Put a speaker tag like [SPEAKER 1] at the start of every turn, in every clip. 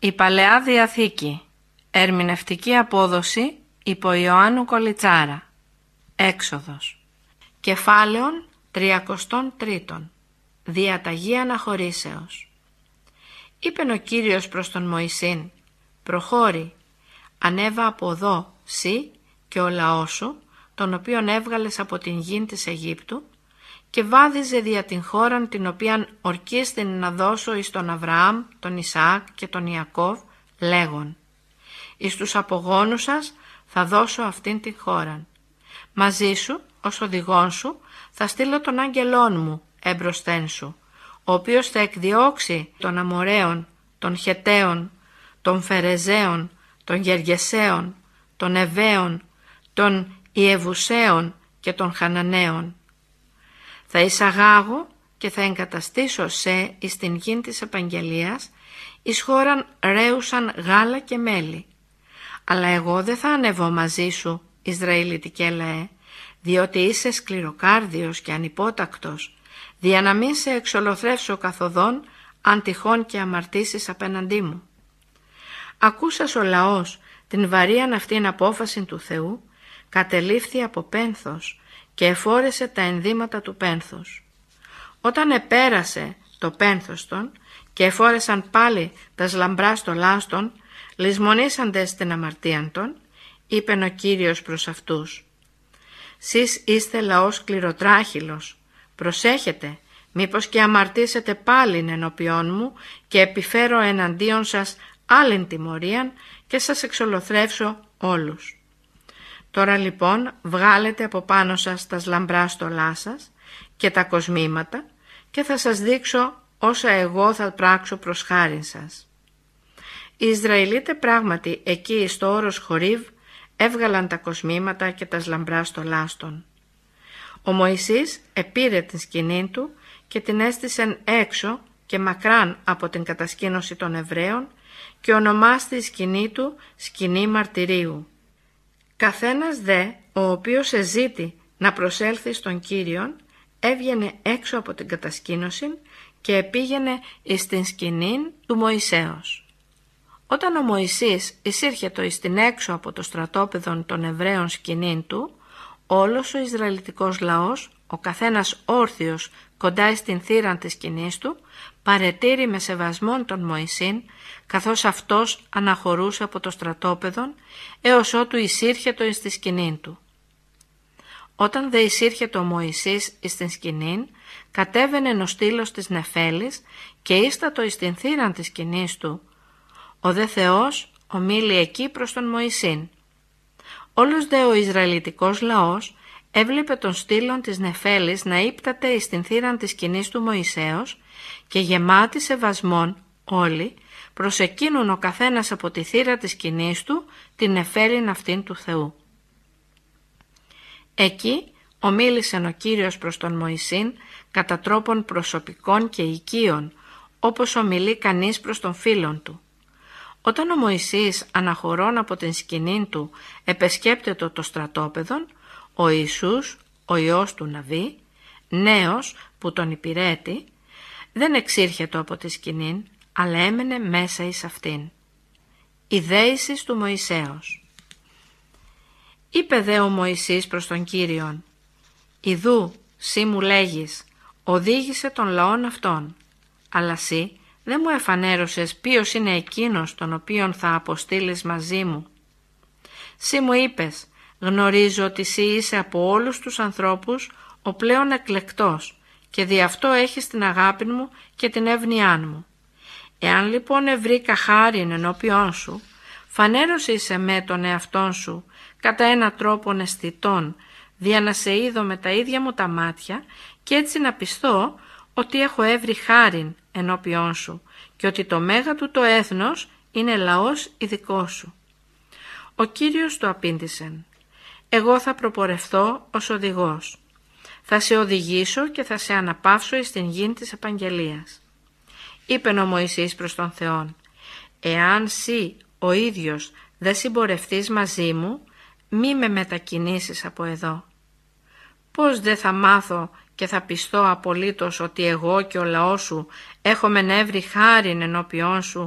[SPEAKER 1] Η Παλαιά Διαθήκη. Ερμηνευτική απόδοση υπό Ιωάννου Κολιτσάρα. Έξοδος. Κεφάλαιον 33. Διαταγή αναχωρήσεως. Είπεν ο Κύριος προς τον Μωυσήν: «Προχώρη, ανέβα από εδώ σύ και ο λαός σου, τον οποίον έβγαλες από την γην της Αιγύπτου, και βάδιζε δια την χώραν την οποίαν ορκίστην να δώσω εις τον Αβραάμ, τον Ισαάκ και τον Ιακώβ, λέγον: εις τους απογόνους σας θα δώσω αυτήν την χώραν. Μαζί σου, ως οδηγόν σου, θα στείλω τον άγγελόν μου εμπροσθέν σου, ο οποίος θα εκδιώξει των Αμοραίων, των Χεταίων, των Φερεζαίων, των Γεργεσαίων, των Εβαίων, των Ιεβουσαίων και των Χαναναίων. Θα εισαγάγω και θα εγκαταστήσω σε εις την γην της επαγγελίας, εις χώραν ρέουσαν γάλα και μέλι. Αλλά εγώ δεν θα ανεβώ μαζί σου, Ισραηλιτικέ λαέ, διότι είσαι σκληροκάρδιος και ανυπότακτος, δια να μην σε εξολοθρεύσω καθοδόν, αν τυχόν και αμαρτήσεις απέναντί μου». Ακούσας ο λαός την βαρίαν αυτήν απόφαση του Θεού, κατελήφθη από πένθος και εφόρεσε τα ενδύματα του πένθους. Όταν επέρασε το πένθος των και εφόρεσαν πάλι τα λαμπρά στολάστων, λησμονήσαντες στην αμαρτίαν των, είπεν ο Κύριος προς αυτούς: «Σεις είστε λαός σκληροτράχυλος, προσέχετε, μήπως και αμαρτήσετε πάλιν ενώπιόν μου και επιφέρω εναντίον σας άλλην τιμωρίαν και σας εξολοθρεύσω όλους. Τώρα λοιπόν βγάλετε από πάνω σας τα λαμπρά στολά σας και τα κοσμήματα και θα σας δείξω όσα εγώ θα πράξω προς χάριν σας». Οι Ισραηλίτες πράγματι εκεί στο όρος Χορίβ έβγαλαν τα κοσμήματα και τα λαμπρά στολάστων. Ο Μωυσής επήρε την σκηνή του και την έστησεν έξω και μακράν από την κατασκήνωση των Εβραίων και ονομάστη η σκηνή του σκηνή μαρτυρίου. Καθένας δε, ο οποίος εζήτη να προσέλθει στον Κύριον, έβγαινε έξω από την κατασκήνωση και επήγαινε εις την σκηνήν του Μωυσέως. Όταν ο Μωυσής εισήρχετο εις την έξω από το στρατόπεδο των Εβραίων σκηνήν του, όλος ο Ισραηλιτικός λαός, ο καθένας όρθιος κοντά στην θύραν της σκηνής του, παρετήρη με σεβασμόν τον Μωυσήν, καθώς αυτός αναχωρούσε από το στρατόπεδο έως ότου εισήρχετο εις τη σκηνήν του. Όταν δε εισήρχετο ο Μωυσής εις την σκηνήν, κατέβαινε ο στήλος της νεφέλης και ίστατο εις την θύραν της σκηνής του. Ο δε Θεός ομίλη εκεί προς τον Μωυσήν. Όλος δε ο Ισραηλιτικός λαός έβλεπε τον στήλον της νεφέλης να ύπταται εις την θύραν της σκηνής του Μωυσέως και γεμάτοι σεβασμόν όλοι προσεκίνουν ο καθένας από τη θύρα της σκηνής του την νεφέλην αυτήν του Θεού. Εκεί ομίλησεν ο Κύριος προς τον Μωυσήν κατά τρόπον προσωπικών και οικείων, όπως ομιλεί κανείς προς τον φίλον του. Όταν ο Μωυσής αναχωρών από την σκηνή του επεσκέπτετο το στρατόπεδον, ο Ιησούς, ο Υιός του Ναβί, νέος που τον υπηρέτη, δεν εξήρχετο από τη σκηνήν, αλλά έμενε μέσα εις αυτήν. Η δέησης του Μωυσέως. Είπε δε ο Μωυσής προς τον Κύριον: «Ιδού, σύ μου λέγεις, οδήγησε τον λαόν αυτόν, αλλά σύ δεν μου εφανέρωσες ποιος είναι εκείνος τον οποίον θα αποστείλεις μαζί μου. Σύ μου είπες, γνωρίζω ότι σύ είσαι από όλους τους ανθρώπους ο πλέον εκλεκτός και δι' αυτό έχεις την αγάπη μου και την εύνοιά μου. Εάν λοιπόν ευρήκα χάριν ενώπιόν σου, φανέρωσε σε με τον εαυτόν σου κατά ένα τρόπον αισθητών, δια να σε είδω με τα ίδια μου τα μάτια και έτσι να πιστώ ότι έχω έβρει χάριν ενώπιόν σου και ότι το μέγα του το έθνος είναι λαός ειδικό σου». Ο Κύριος του απήντησεν: «Εγώ θα προπορευθώ ως οδηγός. Θα σε οδηγήσω και θα σε αναπαύσω εις την γην της επαγγελίας». Είπεν ο Μωυσής προς τον Θεόν: «Εάν σύ ο ίδιος δεν συμπορευτείς μαζί μου, μη με μετακινήσεις από εδώ. Πώς δεν θα μάθω και θα πιστώ απολύτως ότι εγώ και ο λαός σου έχουμε έβρει χάριν ενώπιόν σου,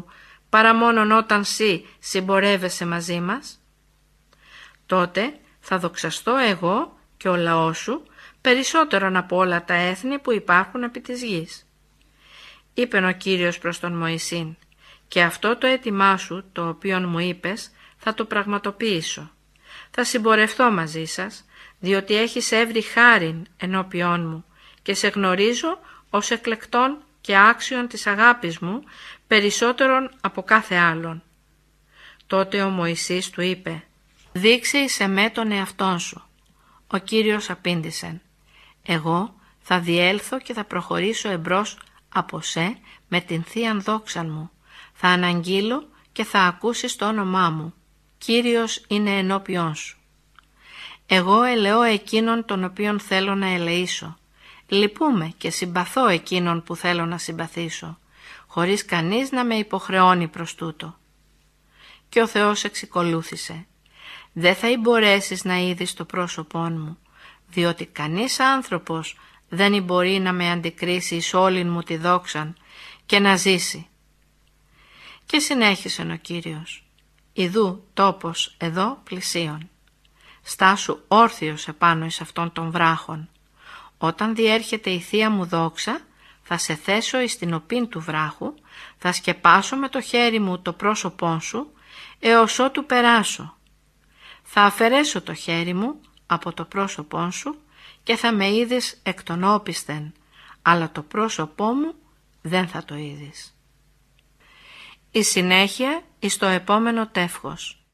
[SPEAKER 1] παρά μόνον όταν σύ συμπορεύεσαι μαζί μας? Τότε θα δοξαστώ εγώ και ο λαός σου περισσότερον από όλα τα έθνη που υπάρχουν επί της γης. Είπεν ο Κύριος προς τον Μωυσήν, και αυτό το αίτημά σου, το οποίον μου είπες, θα το πραγματοποιήσω. Θα συμπορευτώ μαζί σας, διότι έχεις έβρει χάριν ενώπιόν μου και σε γνωρίζω ως εκλεκτόν και άξιον της αγάπης μου περισσότερον από κάθε άλλον. Τότε ο Μωυσής του είπε, «Δείξε εις εμέ τον εαυτόν σου». Ο Κύριος απήντησε, «Εγώ θα διέλθω και θα προχωρήσω εμπρός από σε με την θείαν δόξαν μου. Θα αναγγείλω και θα ακούσεις το όνομά μου. Κύριος είναι ενώπιόν σου. Εγώ ελεώ εκείνον τον οποίον θέλω να ελεήσω. Λυπούμαι και συμπαθώ εκείνον που θέλω να συμπαθήσω, χωρίς κανείς να με υποχρεώνει προς τούτο». Και ο Θεός εξικολούθησε, «Δεν θα μπορέσεις να είδεις το πρόσωπόν μου, διότι κανείς άνθρωπος δεν μπορεί να με αντικρίσει εις όλην μου τη δόξαν και να ζήσει». Και συνέχισε ο Κύριος, «Ιδού τόπος εδώ πλησίον. Στάσου όρθιος επάνω εις αυτόν των βράχων. Όταν διέρχεται η θεία μου δόξα, θα σε θέσω εις την οπήν του βράχου, θα σκεπάσω με το χέρι μου το πρόσωπόν σου, έως ότου περάσω. Θα αφαιρέσω το χέρι μου από το πρόσωπόν σου και θα με είδεις εκ των όπισθεν, αλλά το πρόσωπό μου δεν θα το είδεις». Η συνέχεια εις το επόμενο τεύχος.